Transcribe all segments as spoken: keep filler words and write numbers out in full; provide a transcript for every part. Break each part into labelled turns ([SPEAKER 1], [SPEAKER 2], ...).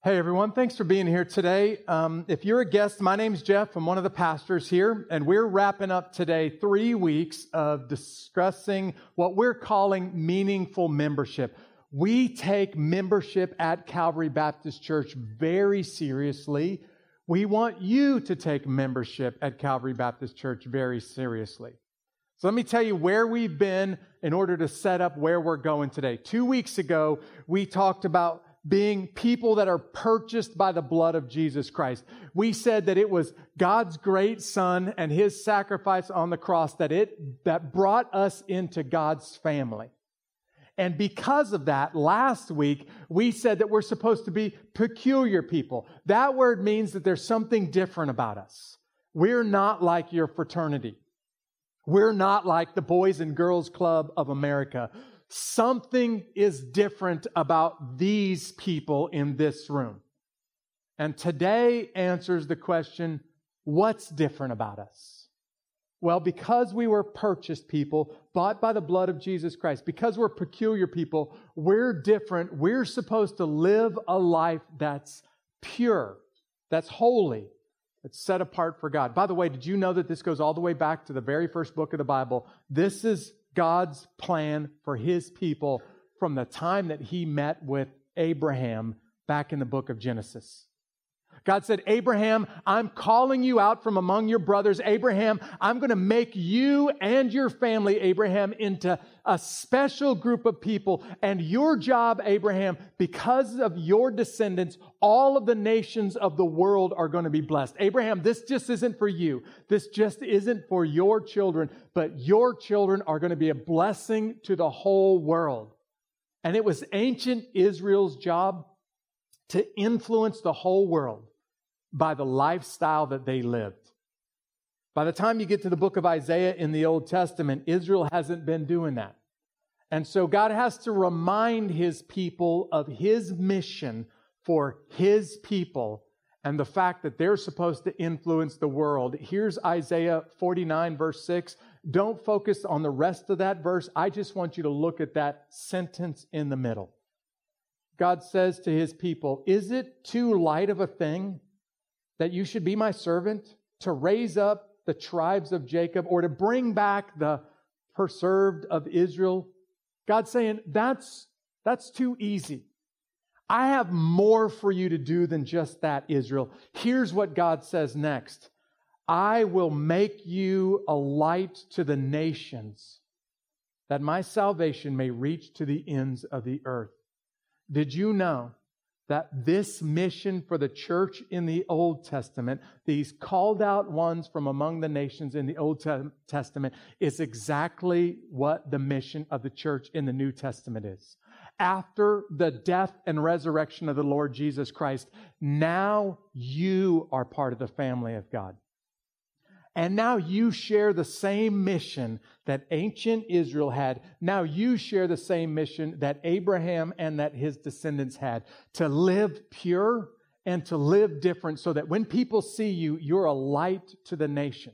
[SPEAKER 1] Hey everyone, thanks for being here today. Um, if you're a guest, my name's Jeff. I'm one of the pastors here, and we're wrapping up today three weeks of discussing what we're calling meaningful membership. We take membership at Calvary Baptist Church very seriously. We want you to take membership at Calvary Baptist Church very seriously. So let me tell you where we've been in order to set up where we're going today. Two weeks ago, we talked about being people that are purchased by the blood of Jesus Christ. We said that it was God's great Son and His sacrifice on the cross that it that brought us into God's family. And because of that, last week, we said that we're supposed to be peculiar people. That word means that there's something different about us. We're not like your fraternity. We're not like the Boys and Girls Club of America. Something is different about these people in this room. And today answers the question, what's different about us? Well, because we were purchased people, bought by the blood of Jesus Christ, because we're peculiar people, we're different. We're supposed to live a life that's pure, that's holy, that's set apart for God. By the way, did you know that this goes all the way back to the very first book of the Bible? This is God's plan for His people from the time that He met with Abraham back in the book of Genesis. God said, Abraham, I'm calling you out from among your brothers. Abraham, I'm going to make you and your family, Abraham, into a special group of people. And your job, Abraham, because of your descendants, all of the nations of the world are going to be blessed. Abraham, this just isn't for you. This just isn't for your children, but your children are going to be a blessing to the whole world. And it was ancient Israel's job to influence the whole world by the lifestyle that they lived. By the time you get to the book of Isaiah in the Old Testament, Israel hasn't been doing that. And so God has to remind His people of His mission for His people and the fact that they're supposed to influence the world. Here's Isaiah forty-nine, verse six. Don't focus on the rest of that verse. I just want you to look at that sentence in the middle. God says to His people, is it too light of a thing that you should be my servant to raise up the tribes of Jacob or to bring back the preserved of Israel? God's saying, that's, that's too easy. I have more for you to do than just that, Israel. Here's what God says next. I will make you a light to the nations, that my salvation may reach to the ends of the earth. Did you know that this mission for the church in the Old Testament, these called out ones from among the nations in the Old Testament, is exactly what the mission of the church in the New Testament is? After the death and resurrection of the Lord Jesus Christ, now you are part of the family of God. And now you share the same mission that ancient Israel had. Now you share the same mission that Abraham and that his descendants had, to live pure and to live different so that when people see you, you're a light to the nation.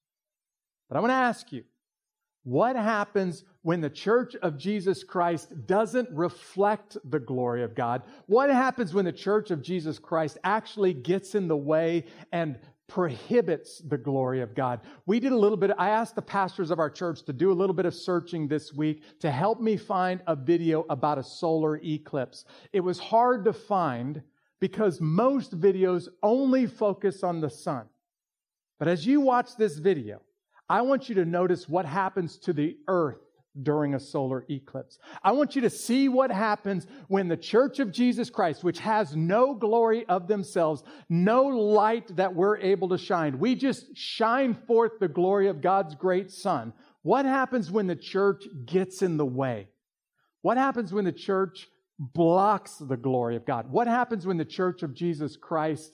[SPEAKER 1] But I want to ask you, what happens when the church of Jesus Christ doesn't reflect the glory of God? What happens when the church of Jesus Christ actually gets in the way and prohibits the glory of God? We did a little bit, I asked the pastors of our church to do a little bit of searching this week to help me find a video about a solar eclipse. It was hard to find because most videos only focus on the sun. But as you watch this video, I want you to notice what happens to the earth during a solar eclipse. I want you to see what happens when the church of Jesus Christ, which has no glory of themselves, no light that we're able to shine, we just shine forth the glory of God's great Son. What happens when the church gets in the way? What happens when the church blocks the glory of God? What happens when the church of Jesus Christ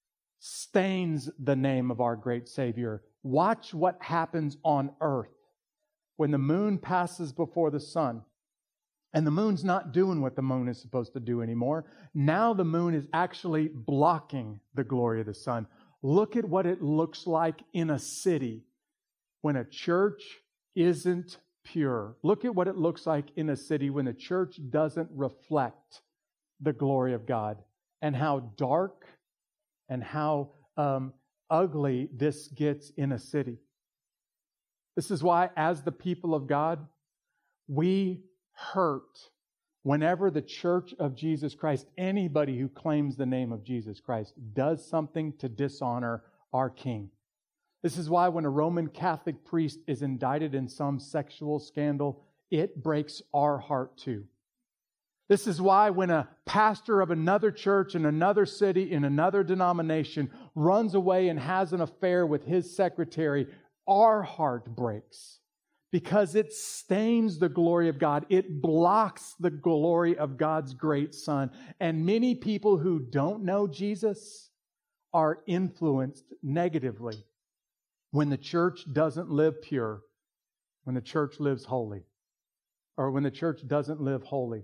[SPEAKER 1] stains the name of our great Savior? Watch what happens on earth when the moon passes before the sun. And the moon's not doing what the moon is supposed to do anymore. Now the moon is actually blocking the glory of the sun. Look at what it looks like in a city when a church isn't pure. Look at what it looks like in a city when the church doesn't reflect the glory of God. and how dark and how um, ugly this gets in a city. This is why, as the people of God, we hurt whenever the church of Jesus Christ, anybody who claims the name of Jesus Christ, does something to dishonor our King. This is why when a Roman Catholic priest is indicted in some sexual scandal, it breaks our heart too. This is why when a pastor of another church in another city, in another denomination, runs away and has an affair with his secretary, our heart breaks. Because it stains the glory of God. It blocks the glory of God's great Son. And many people who don't know Jesus are influenced negatively when the church doesn't live pure, when the church lives holy, or when the church doesn't live holy.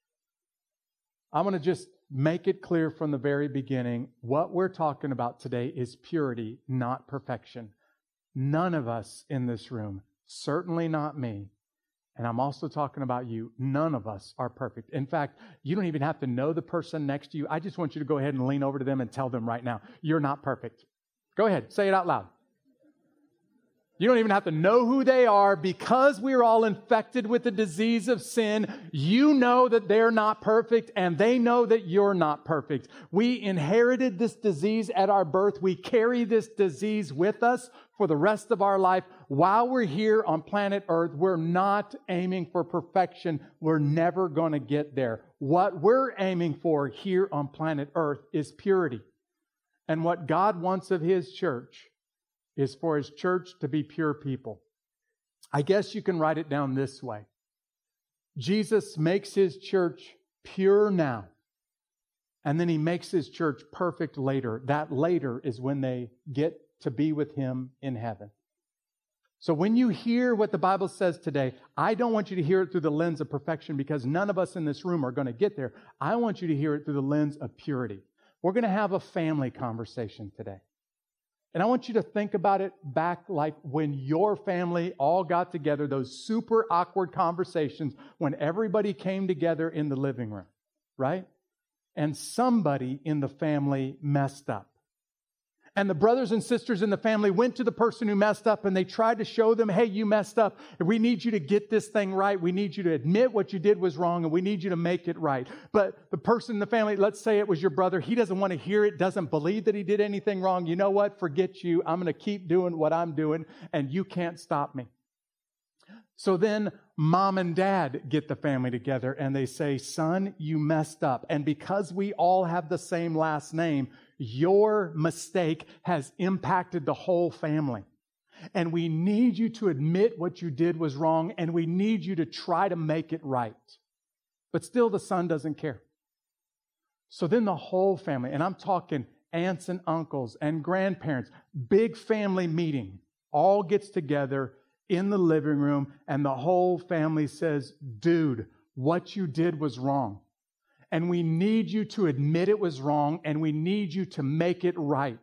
[SPEAKER 1] I'm going to just make it clear from the very beginning, what we're talking about today is purity, not perfection. None of us in this room, certainly not me, and I'm also talking about you, none of us are perfect. In fact, you don't even have to know the person next to you. I just want you to go ahead and lean over to them and tell them right now, you're not perfect. Go ahead, say it out loud. You don't even have to know who they are. Because we're all infected with the disease of sin, you know that they're not perfect and they know that you're not perfect. We inherited this disease at our birth. We carry this disease with us for the rest of our life. While we're here on planet Earth, we're not aiming for perfection. We're never going to get there. What we're aiming for here on planet Earth is purity. And what God wants of His church is for His church to be pure people. I guess you can write it down this way. Jesus makes His church pure now, and then He makes His church perfect later. That later is when they get to be with Him in heaven. So when you hear what the Bible says today, I don't want you to hear it through the lens of perfection, because none of us in this room are going to get there. I want you to hear it through the lens of purity. We're going to have a family conversation today. And I want you to think about it back like when your family all got together, those super awkward conversations when everybody came together in the living room, right? And somebody in the family messed up. And the brothers and sisters in the family went to the person who messed up and they tried to show them, hey, you messed up. We need you to get this thing right. We need you to admit what you did was wrong, and we need you to make it right. But the person in the family, let's say it was your brother, he doesn't want to hear it, doesn't believe that he did anything wrong. You know what? Forget you. I'm going to keep doing what I'm doing, and you can't stop me. So then mom and dad get the family together and they say, son, you messed up. And because we all have the same last name, your mistake has impacted the whole family. And we need you to admit what you did was wrong, and we need you to try to make it right. But still the son doesn't care. So then the whole family, and I'm talking aunts and uncles and grandparents, big family meeting, all gets together in the living room, and the whole family says, dude, what you did was wrong. And we need you to admit it was wrong, and we need you to make it right.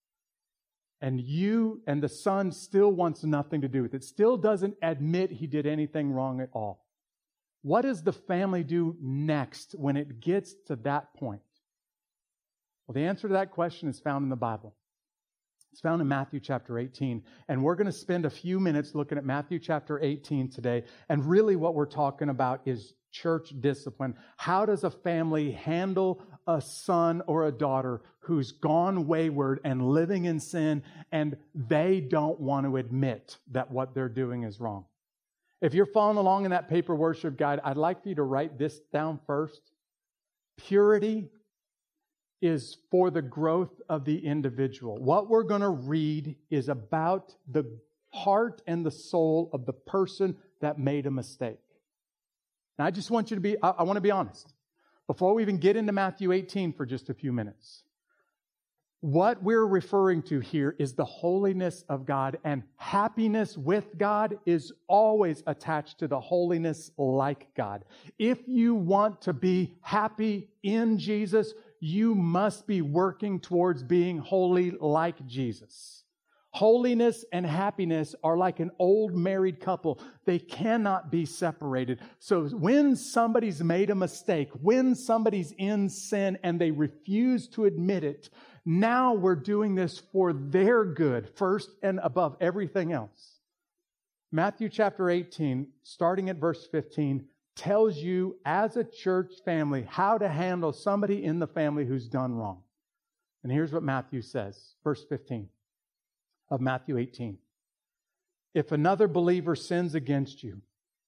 [SPEAKER 1] And you and the son still wants nothing to do with it, still doesn't admit he did anything wrong at all. What does the family do next when it gets to that point? Well, the answer to that question is found in the Bible. It's found in Matthew chapter eighteen. And we're going to spend a few minutes looking at Matthew chapter eighteen today. And really what we're talking about is church discipline. How does a family handle a son or a daughter who's gone wayward and living in sin, and they don't want to admit that what they're doing is wrong? If you're following along in that paper worship guide, I'd like for you to write this down first. Purity is for the growth of the individual. What we're going to read is about the heart and the soul of the person that made a mistake. And I just want you to be, I, I want to be honest. Before we even get into Matthew eighteen for just a few minutes, what we're referring to here is the holiness of God, and happiness with God is always attached to the holiness like God. If you want to be happy in Jesus, you must be working towards being holy like Jesus. Holiness and happiness are like an old married couple. They cannot be separated. So when somebody's made a mistake, when somebody's in sin and they refuse to admit it, now we're doing this for their good, first and above everything else. Matthew chapter eighteen, starting at verse fifteen, tells you as a church family how to handle somebody in the family who's done wrong. And here's what Matthew says, verse fifteen of Matthew eighteen. If another believer sins against you,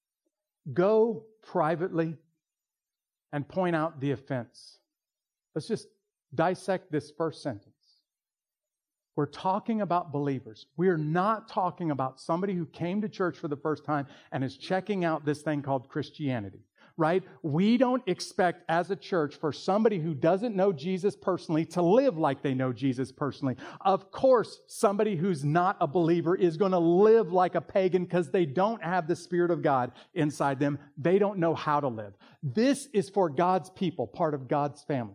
[SPEAKER 1] go privately and point out the offense. Let's just dissect this first sentence. We're talking about believers. We're not talking about somebody who came to church for the first time and is checking out this thing called Christianity. Right? We don't expect as a church for somebody who doesn't know Jesus personally to live like they know Jesus personally. Of course, somebody who's not a believer is going to live like a pagan because they don't have the Spirit of God inside them. They don't know how to live. This is for God's people, part of God's family.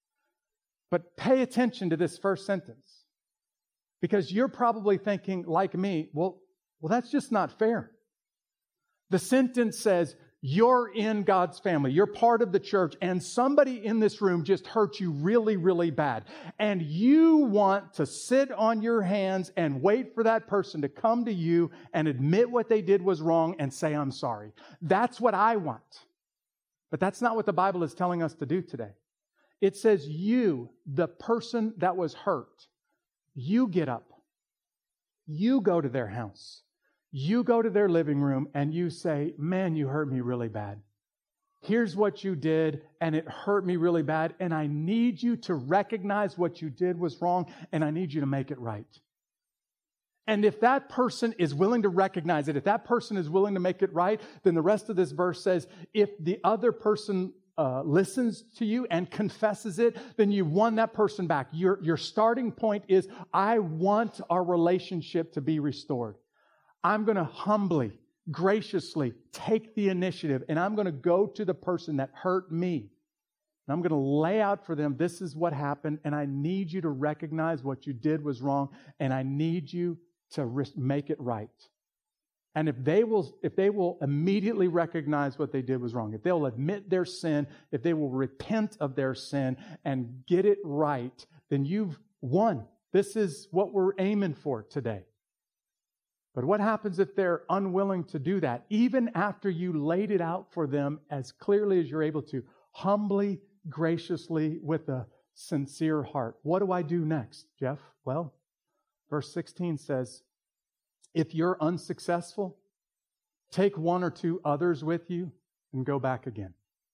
[SPEAKER 1] But pay attention to this first sentence, because you're probably thinking, like me, well, well, that's just not fair. The sentence says, you're in God's family. You're part of the church, and somebody in this room just hurt you really, really bad. And you want to sit on your hands and wait for that person to come to you and admit what they did was wrong and say, I'm sorry. That's what I want. But that's not what the Bible is telling us to do today. It says you, the person that was hurt, you get up. You go to their house. You go to their living room and you say, man, you hurt me really bad. Here's what you did, and it hurt me really bad, and I need you to recognize what you did was wrong, and I need you to make it right. And if that person is willing to recognize it, if that person is willing to make it right, then the rest of this verse says, if the other person uh, listens to you and confesses it, then you won that person back. Your, your starting point is, I want our relationship to be restored. I'm going to humbly, graciously take the initiative, and I'm going to go to the person that hurt me. And I'm going to lay out for them, this is what happened, and I need you to recognize what you did was wrong, and I need you to make it right. And if they will, if they will immediately recognize what they did was wrong, if they'll admit their sin, if they will repent of their sin and get it right, then you've won. This is what we're aiming for today. But what happens if they're unwilling to do that, even after you laid it out for them as clearly as you're able to, humbly, graciously, with a sincere heart? What do I do next, Jeff? Well, verse sixteen says, if you're unsuccessful, take one or two others with you and go back again,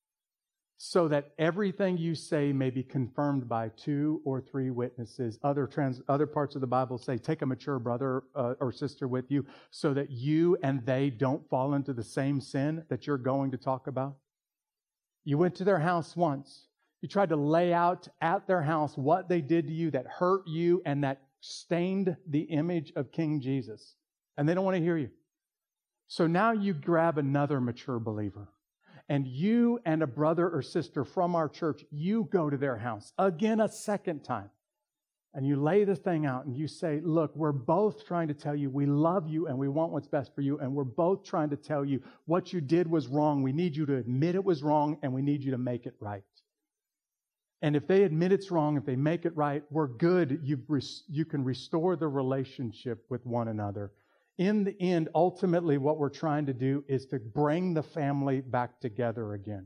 [SPEAKER 1] so that everything you say may be confirmed by two or three witnesses. Other trans, other parts of the Bible say, take a mature brother uh, or sister with you, so that you and they don't fall into the same sin that you're going to talk about. You went to their house once. You tried to lay out at their house what they did to you that hurt you and that stained the image of King Jesus. And they don't want to hear you. So now you grab another mature believer, and you and a brother or sister from our church, you go to their house again a second time. And you lay the thing out and you say, look, we're both trying to tell you we love you and we want what's best for you. And we're both trying to tell you what you did was wrong. We need you to admit it was wrong, and we need you to make it right. And if they admit it's wrong, if they make it right, we're good. You've res- you can restore the relationship with one another. In the end, ultimately, what we're trying to do is to bring the family back together again.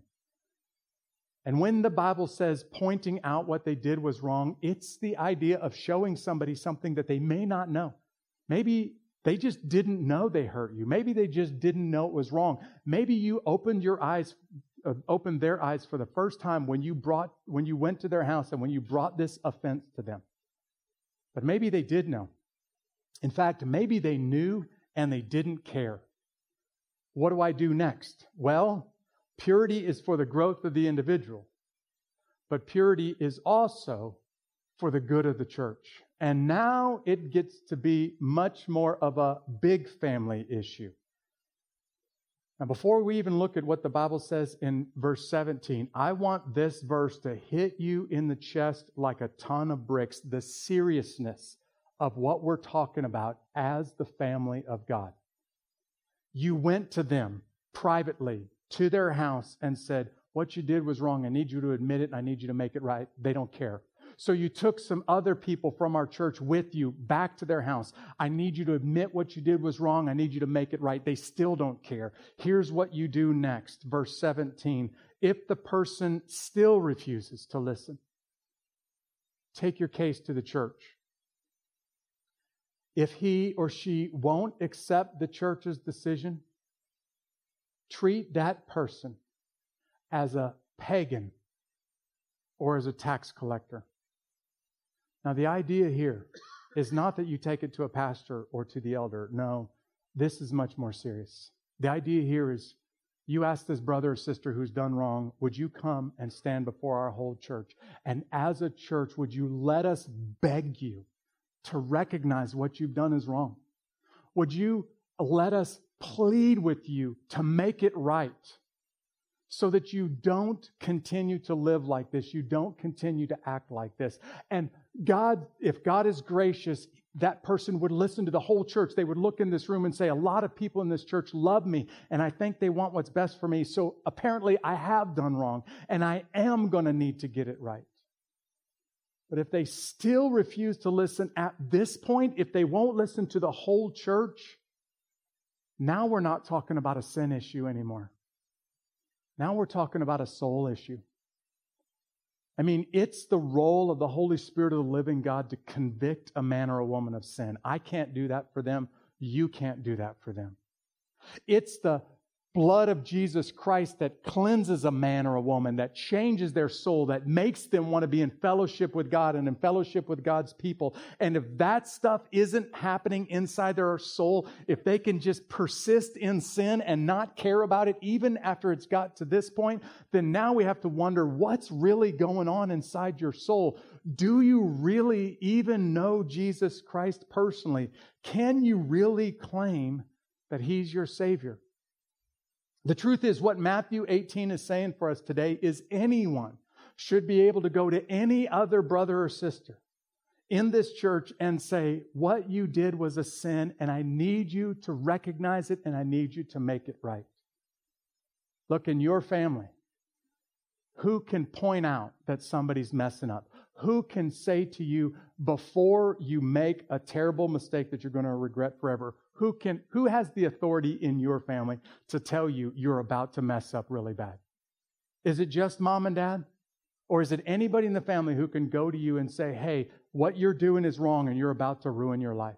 [SPEAKER 1] And when the Bible says pointing out what they did was wrong, it's the idea of showing somebody something that they may not know. Maybe they just didn't know they hurt you. Maybe they just didn't know it was wrong. Maybe you opened your eyes, uh, opened their eyes for the first time when you brought, when you went to their house and when you brought this offense to them. But maybe they did know. In fact, maybe they knew and they didn't care. What do I do next? Well, purity is for the growth of the individual, but purity is also for the good of the church. And now it gets to be much more of a big family issue. Now, before we even look at what the Bible says in verse seventeen, I want this verse to hit you in the chest like a ton of bricks, the seriousness of what we're talking about as the family of God. You went to them privately, to their house, and said, what you did was wrong. I need you to admit it, and I need you to make it right. They don't care. So you took some other people from our church with you back to their house. I need you to admit what you did was wrong. I need you to make it right. They still don't care. Here's what you do next. Verse seventeen. If the person still refuses to listen, take your case to the church. If he or she won't accept the church's decision, treat that person as a pagan or as a tax collector. Now, the idea here is not that you take it to a pastor or to the elder. No, this is much more serious. The idea here is you ask this brother or sister who's done wrong, would you come and stand before our whole church? And as a church, would you let us beg you to recognize what you've done is wrong? Would you let us plead with you to make it right so that you don't continue to live like this, you don't continue to act like this? And God, if God is gracious, that person would listen to the whole church. They would look in this room and say, a lot of people in this church love me, and I think they want what's best for me. So apparently I have done wrong, and I am going to need to get it right. But if they still refuse to listen at this point, if they won't listen to the whole church, now we're not talking about a sin issue anymore. Now we're talking about a soul issue. I mean, it's the role of the Holy Spirit of the living God to convict a man or a woman of sin. I can't do that for them. You can't do that for them. It's the blood of Jesus Christ that cleanses a man or a woman, that changes their soul, that makes them want to be in fellowship with God and in fellowship with God's people. And if that stuff isn't happening inside their soul, if they can just persist in sin and not care about it even after it's got to this point, then now we have to wonder what's really going on inside your soul. Do you really even know Jesus Christ personally? Can you really claim that He's your Savior? The truth is, what Matthew eighteen is saying for us today is anyone should be able to go to any other brother or sister in this church and say, what you did was a sin, and I need you to recognize it, and I need you to make it right. Look, in your family, who can point out that somebody's messing up? Who can say to you before you make a terrible mistake that you're going to regret forever? Who can, who has the authority in your family to tell you you're about to mess up really bad? Is it just mom and dad? Or is it anybody in the family who can go to you and say, hey, what you're doing is wrong and you're about to ruin your life?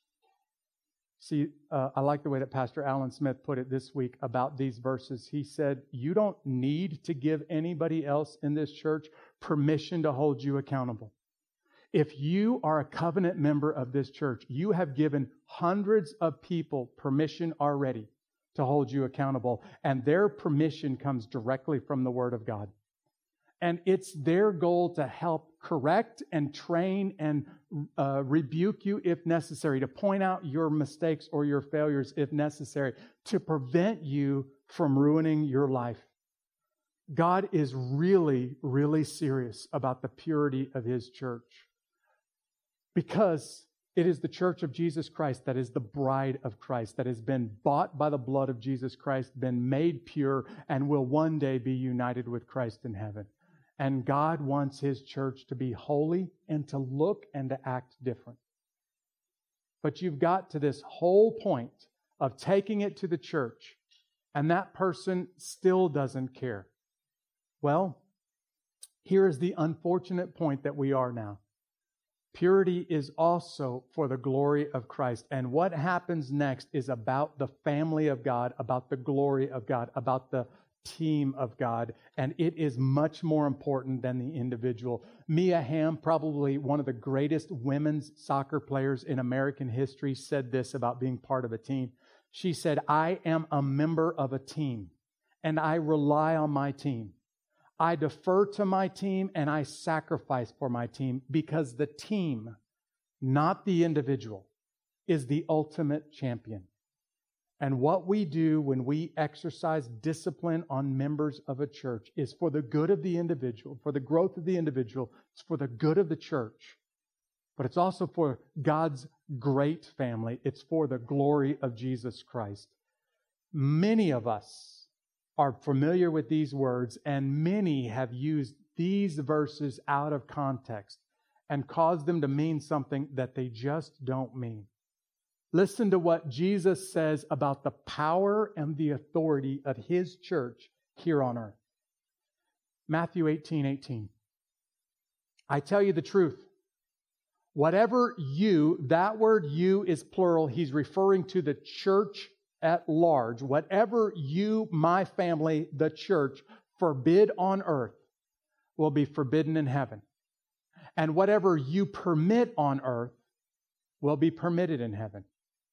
[SPEAKER 1] See, uh, I like the way that Pastor Alan Smith put it this week about these verses. He said, you don't need to give anybody else in this church permission to hold you accountable. If you are a covenant member of this church, you have given hundreds of people permission already to hold you accountable, and their permission comes directly from the Word of God. And it's their goal to help correct and train and uh, rebuke you if necessary, to point out your mistakes or your failures if necessary, to prevent you from ruining your life. God is really, really serious about the purity of His church, because it is the church of Jesus Christ that is the bride of Christ, that has been bought by the blood of Jesus Christ, been made pure, and will one day be united with Christ in heaven. And God wants His church to be holy and to look and to act different. But you've got to this whole point of taking it to the church, and that person still doesn't care. Well, here is the unfortunate point that we are now. Purity is also for the glory of Christ. And what happens next is about the family of God, about the glory of God, about the team of God. And it is much more important than the individual. Mia Hamm, probably one of the greatest women's soccer players in American history, said this about being part of a team. She said, I am a member of a team, and I rely on my team. I defer to my team and I sacrifice for my team, because the team, not the individual, is the ultimate champion. And what we do when we exercise discipline on members of a church is for the good of the individual, for the growth of the individual, it's for the good of the church. but it's also for God's great family. It's for the glory of Jesus Christ. Many of us are familiar with these words, and many have used these verses out of context and caused them to mean something that they just don't mean. Listen to what Jesus says about the power and the authority of His church here on earth. Matthew eighteen eighteen. I tell you the truth. Whatever you, that word you is plural, He's referring to the church at large. Whatever you, my family, the church, forbid on earth will be forbidden in heaven. And whatever you permit on earth will be permitted in heaven.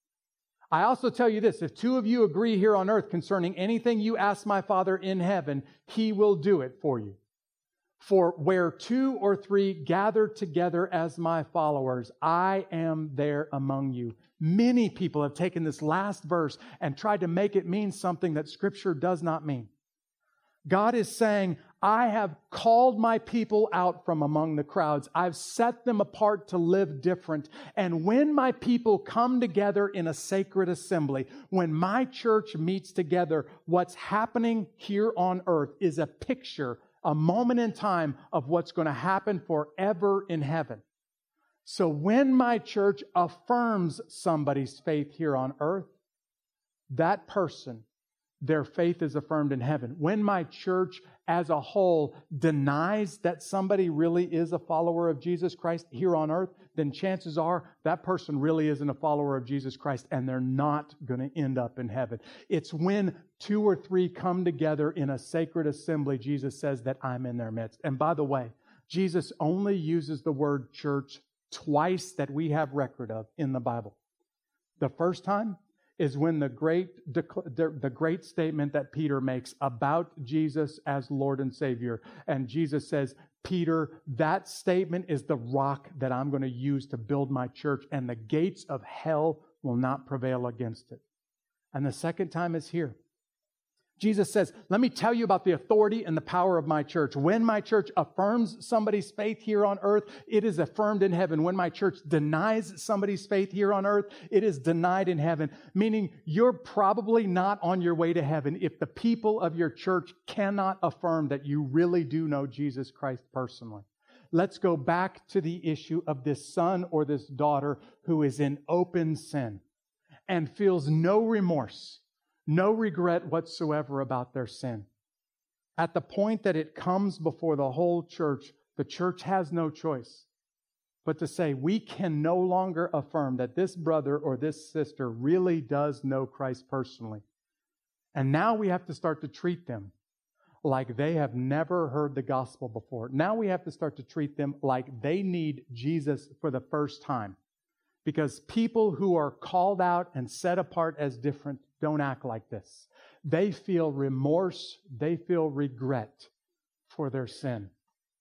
[SPEAKER 1] I also tell you this, if two of you agree here on earth concerning anything you ask my Father in heaven, He will do it for you. For where two or three gather together as my followers, I am there among you. Many people have taken this last verse and tried to make it mean something that Scripture does not mean. God is saying, I have called my people out from among the crowds. I've set them apart to live different. And when my people come together in a sacred assembly, when my church meets together, what's happening here on earth is a picture, a moment in time of what's going to happen forever in heaven. So when my church affirms somebody's faith here on earth, that person, their faith is affirmed in heaven. When my church as a whole denies that somebody really is a follower of Jesus Christ here on earth, then chances are that person really isn't a follower of Jesus Christ and they're not going to end up in heaven. It's when two or three come together in a sacred assembly, Jesus says that I'm in their midst. And by the way, Jesus only uses the word church twice that we have record of in the Bible. The first time is when the great the great statement that Peter makes about Jesus as Lord and Savior. And Jesus says, Peter, that statement is the rock that I'm going to use to build my church, and the gates of hell will not prevail against it. And the second time is here. Jesus says, let me tell you about the authority and the power of my church. When my church affirms somebody's faith here on earth, it is affirmed in heaven. When my church denies somebody's faith here on earth, it is denied in heaven. Meaning you're probably not on your way to heaven if the people of your church cannot affirm that you really do know Jesus Christ personally. Let's go back to the issue of this son or this daughter who is in open sin and feels no remorse, no regret whatsoever about their sin. At the point that it comes before the whole church, the church has no choice but to say, we can no longer affirm that this brother or this sister really does know Christ personally. And now we have to start to treat them like they have never heard the gospel before. Now we have to start to treat them like they need Jesus for the first time. Because people who are called out and set apart as different don't act like this. They feel remorse, they feel regret for their sin.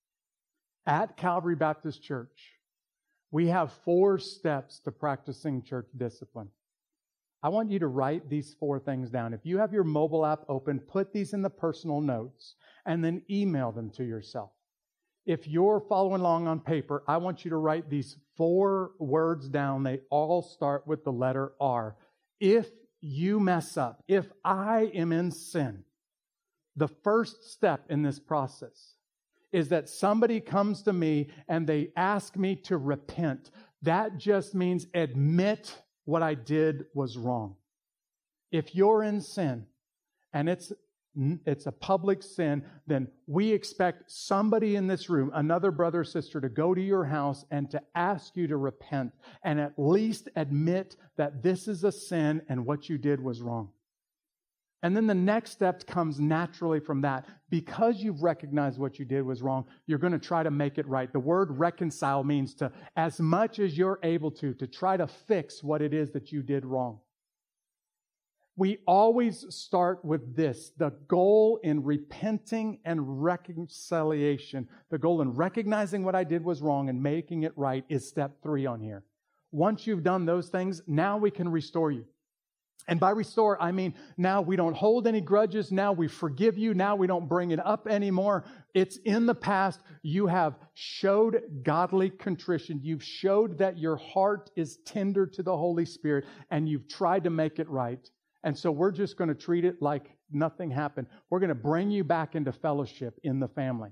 [SPEAKER 1] At Calvary Baptist Church, we have four steps to practicing church discipline. I want you to write these four things down. If you have your mobile app open, put these in the personal notes and then email them to yourself. If you're following along on paper, I want you to write these four words down. They all start with the letter R. If you mess up, if I am in sin, the first step in this process is that somebody comes to me and they ask me to repent. That just means admit what I did was wrong. If you're in sin and it's it's a public sin, then we expect somebody in this room, another brother or sister, to go to your house and to ask you to repent and at least admit that this is a sin and what you did was wrong. And then the next step comes naturally from that. Because you've recognized what you did was wrong, you're going to try to make it right. The word reconcile means to, as much as you're able to, to try to fix what it is that you did wrong. We always start with this. The goal in repenting and reconciliation, the goal in recognizing what I did was wrong and making it right is step three on here. Once you've done those things, now we can restore you. And by restore, I mean now we don't hold any grudges. Now we forgive you. Now we don't bring it up anymore. It's in the past. You have showed godly contrition. You've showed that your heart is tender to the Holy Spirit, and you've tried to make it right. And so we're just going to treat it like nothing happened. We're going to bring you back into fellowship in the family.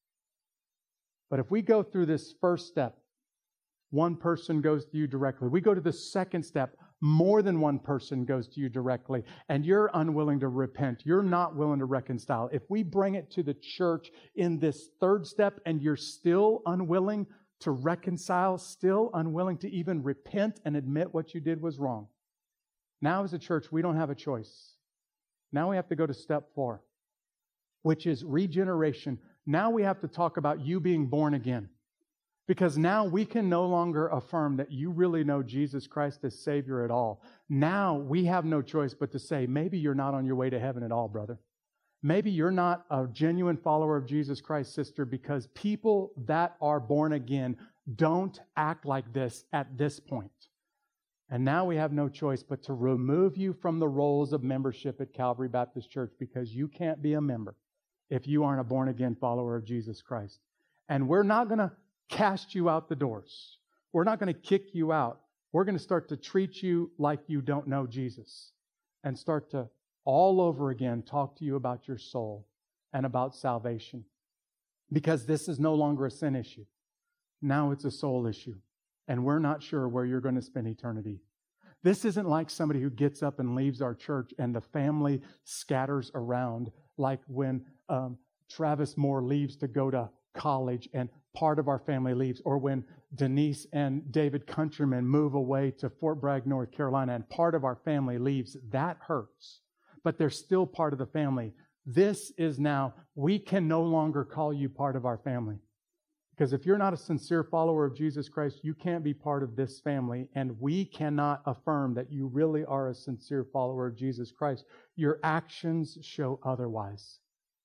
[SPEAKER 1] But if we go through this first step, one person goes to you directly. We go to the second step, more than one person goes to you directly, and you're unwilling to repent. You're not willing to reconcile. If we bring it to the church in this third step and you're still unwilling to reconcile, still unwilling to even repent and admit what you did was wrong, now as a church, we don't have a choice. Now we have to go to step four, which is regeneration. Now we have to talk about you being born again. Because now we can no longer affirm that you really know Jesus Christ as Savior at all. Now we have no choice but to say, maybe you're not on your way to heaven at all, brother. Maybe you're not a genuine follower of Jesus Christ, sister, because people that are born again don't act like this at this point. And now we have no choice but to remove you from the roles of membership at Calvary Baptist Church, because you can't be a member if you aren't a born-again follower of Jesus Christ. And we're not going to cast you out the doors. We're not going to kick you out. We're going to start to treat you like you don't know Jesus and start to all over again talk to you about your soul and about salvation. Because this is no longer a sin issue. Now it's a soul issue. And we're not sure where you're going to spend eternity. This isn't like somebody who gets up and leaves our church and the family scatters around, like when um, Travis Moore leaves to go to college and part of our family leaves, or when Denise and David Countryman move away to Fort Bragg, North Carolina, and part of our family leaves. That hurts, but they're still part of the family. This is now, we can no longer call you part of our family. Because if you're not a sincere follower of Jesus Christ, you can't be part of this family, and we cannot affirm that you really are a sincere follower of Jesus Christ. Your actions show otherwise.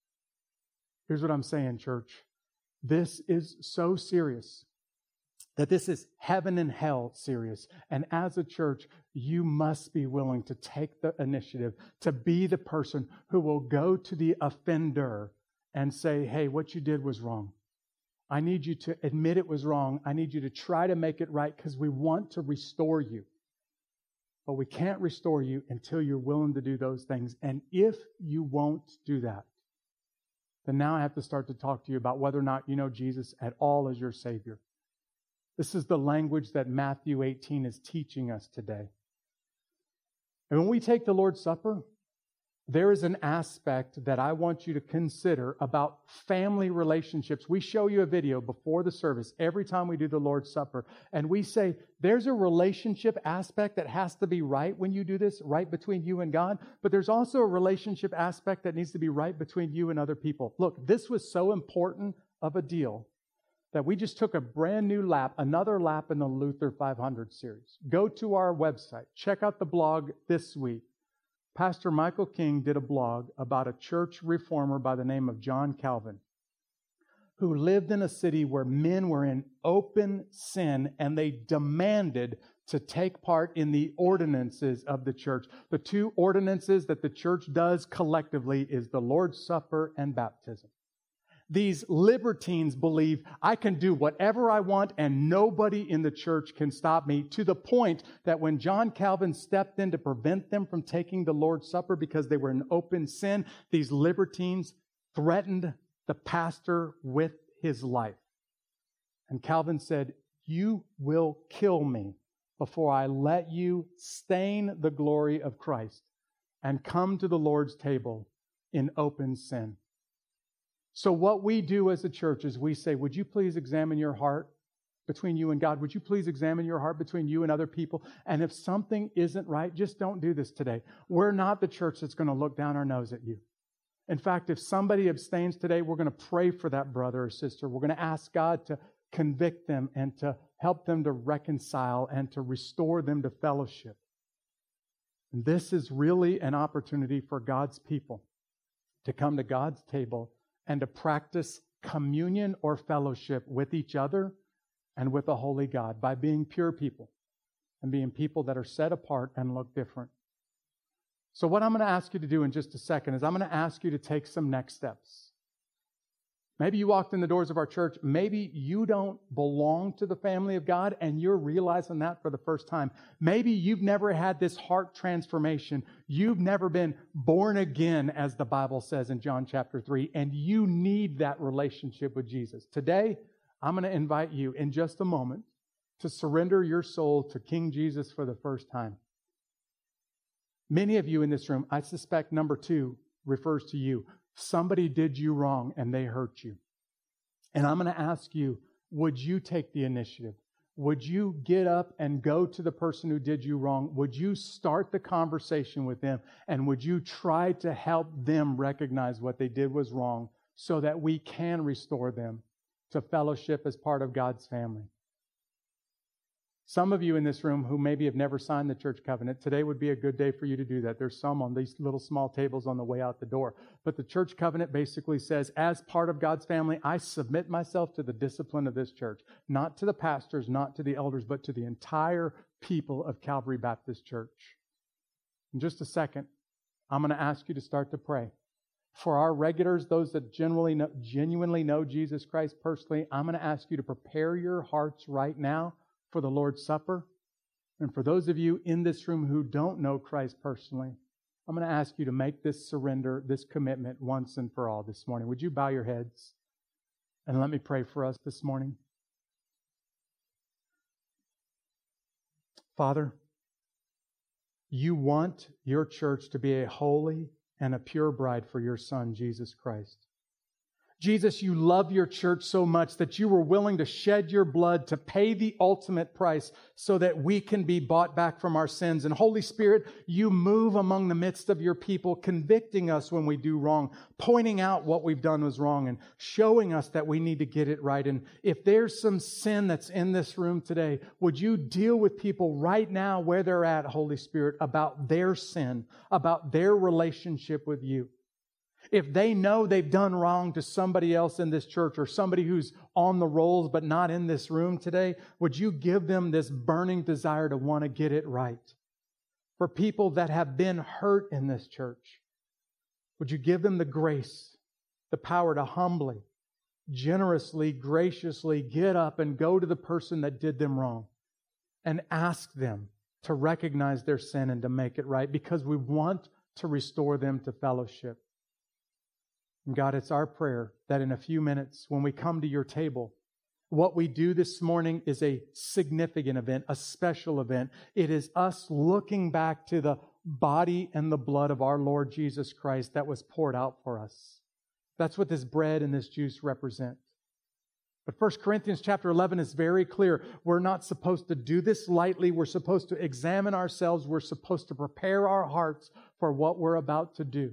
[SPEAKER 1] Here's what I'm saying, church. This is so serious that this is heaven and hell serious. And as a church, you must be willing to take the initiative to be the person who will go to the offender and say, hey, what you did was wrong. I need you to admit it was wrong. I need you to try to make it right, because we want to restore you. But we can't restore you until you're willing to do those things. And if you won't do that, then now I have to start to talk to you about whether or not you know Jesus at all as your Savior. This is the language that Matthew eighteen is teaching us today. And when we take the Lord's Supper, there is an aspect that I want you to consider about family relationships. We show you a video before the service every time we do the Lord's Supper, and we say there's a relationship aspect that has to be right when you do this, right between you and God, but there's also a relationship aspect that needs to be right between you and other people. Look, this was so important of a deal that we just took a brand new lap, another lap in the Luther five hundred series. Go to our website, check out the blog this week. Pastor Michael King did a blog about a church reformer by the name of John Calvin, who lived in a city where men were in open sin and they demanded to take part in the ordinances of the church. The two ordinances that the church does collectively is the Lord's Supper and baptism. These libertines believe I can do whatever I want and nobody in the church can stop me, to the point that when John Calvin stepped in to prevent them from taking the Lord's Supper because they were in open sin, these libertines threatened the pastor with his life. And Calvin said, you will kill me before I let you stain the glory of Christ and come to the Lord's table in open sin. So what we do as a church is we say, would you please examine your heart between you and God? Would you please examine your heart between you and other people? And if something isn't right, just don't do this today. We're not the church that's going to look down our nose at you. In fact, if somebody abstains today, we're going to pray for that brother or sister. We're going to ask God to convict them and to help them to reconcile and to restore them to fellowship. And this is really an opportunity for God's people to come to God's table and to practice communion or fellowship with each other and with the Holy God by being pure people and being people that are set apart and look different. So what I'm going to ask you to do in just a second is I'm going to ask you to take some next steps. Maybe you walked in the doors of our church. Maybe you don't belong to the family of God and you're realizing that for the first time. Maybe you've never had this heart transformation. You've never been born again, as the Bible says in John chapter three, and you need that relationship with Jesus. Today, I'm going to invite you in just a moment to surrender your soul to King Jesus for the first time. Many of you in this room, I suspect number two refers to you. Somebody did you wrong and they hurt you. And I'm going to ask you, would you take the initiative? Would you get up and go to the person who did you wrong? Would you start the conversation with them? And would you try to help them recognize what they did was wrong so that we can restore them to fellowship as part of God's family? Some of you in this room who maybe have never signed the church covenant, today would be a good day for you to do that. There's some on these little small tables on the way out the door. But the church covenant basically says, as part of God's family, I submit myself to the discipline of this church. Not to the pastors, not to the elders, but to the entire people of Calvary Baptist Church. In just a second, I'm going to ask you to start to pray. For our regulars, those that genuinely know, genuinely know Jesus Christ personally, I'm going to ask you to prepare your hearts right now for the Lord's Supper. And for those of you in this room who don't know Christ personally, I'm going to ask you to make this surrender, this commitment once and for all this morning. Would you bow your heads and let me pray for us this morning? Father, you want your church to be a holy and a pure bride for your Son, Jesus Christ. Jesus, you love your church so much that you were willing to shed your blood to pay the ultimate price so that we can be bought back from our sins. And Holy Spirit, you move among the midst of your people, convicting us when we do wrong, pointing out what we've done was wrong, and showing us that we need to get it right. And if there's some sin that's in this room today, would you deal with people right now where they're at, Holy Spirit, about their sin, about their relationship with you? If they know they've done wrong to somebody else in this church or somebody who's on the rolls but not in this room today, would you give them this burning desire to want to get it right? For people that have been hurt in this church, would you give them the grace, the power to humbly, generously, graciously get up and go to the person that did them wrong and ask them to recognize their sin and to make it right, because we want to restore them to fellowship. And God, it's our prayer that in a few minutes, when we come to your table, what we do this morning is a significant event, a special event. It is us looking back to the body and the blood of our Lord Jesus Christ that was poured out for us. That's what this bread and this juice represent. But First Corinthians chapter eleven is very clear. We're not supposed to do this lightly. We're supposed to examine ourselves. We're supposed to prepare our hearts for what we're about to do.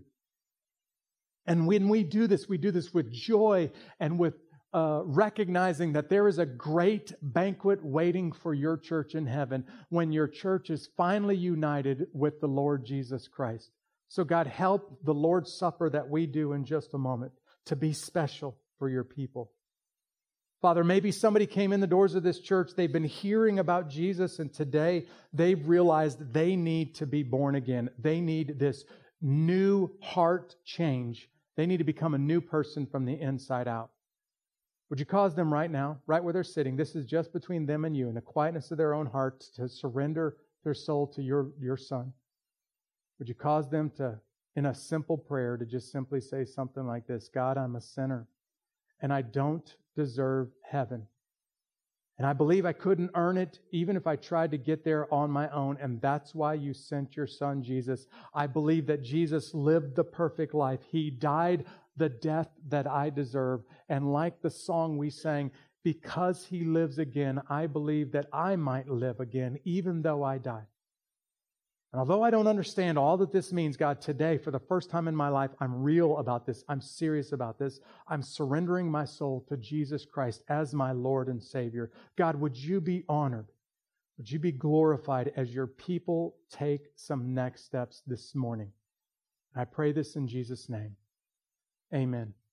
[SPEAKER 1] And when we do this, we do this with joy and with uh, recognizing that there is a great banquet waiting for your church in heaven when your church is finally united with the Lord Jesus Christ. So God, help the Lord's Supper that we do in just a moment to be special for your people. Father, maybe somebody came in the doors of this church, they've been hearing about Jesus, and today they've realized they need to be born again. They need this new heart change. They need to become a new person from the inside out. Would you cause them right now, right where they're sitting, this is just between them and you, in the quietness of their own hearts, to surrender their soul to your, your Son? Would you cause them to, in a simple prayer, to just simply say something like this: God, I'm a sinner, and I don't deserve heaven. And I believe I couldn't earn it even if I tried to get there on my own. And that's why you sent your Son, Jesus. I believe that Jesus lived the perfect life. He died the death that I deserve. And like the song we sang, because He lives again, I believe that I might live again, even though I die. And although I don't understand all that this means, God, today, for the first time in my life, I'm real about this. I'm serious about this. I'm surrendering my soul to Jesus Christ as my Lord and Savior. God, would you be honored? Would you be glorified as your people take some next steps this morning? I pray this in Jesus' name. Amen.